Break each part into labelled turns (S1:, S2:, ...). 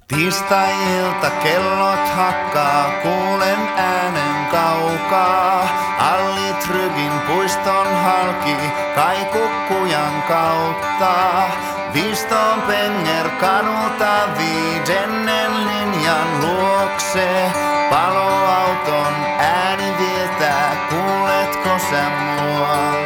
S1: Tiistai-ilta kellot hakkaa, kuulen äänen kaukaa. Allit Rygin puiston halki, kai kukkujan kautta. Viiston Penger kadulta viidennen linjan luokse. Paloauton ääni vietää, kuuletko sä mua?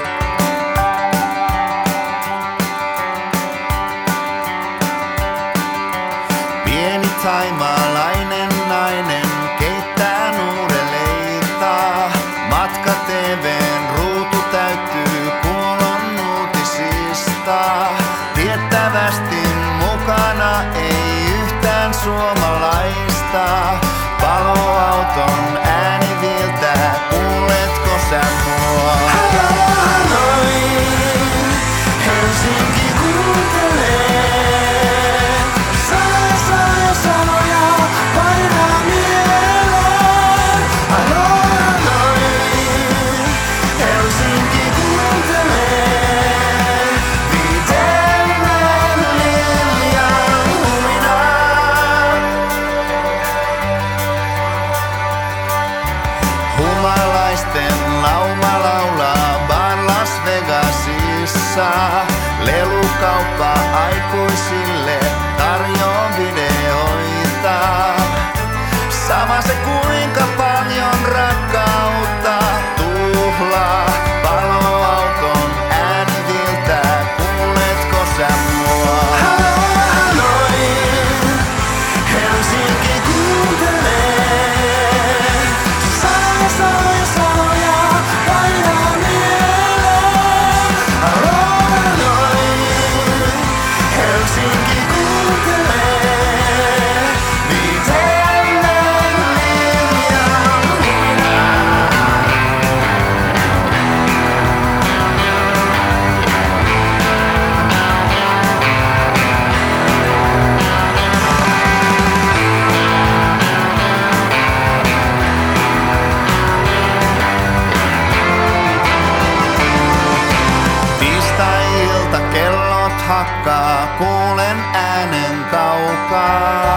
S1: Pieni thaimaalainen nainen keittää nuudeleita. Matka TV:n ruutu täyttyy kuulon uutisista. Tiettävästi mukana ei yhtään suomalaista. Paloauton ääni viiltää, kuuletko sä mua? Hanoi, Helsinki kuuntelee. Humalaisten lauma laulaa Bar Las Vegasissa. Lelukauppa aikuisille tarjoaa videoita. Sama se kuinka paljon rakkautta tuhlaa. Paloauton ääni viiltää, kuuletko sä mua? Hanoi, Helsinki kuuntelee. Kellot hakkaa, kuulen äänen kaukaa.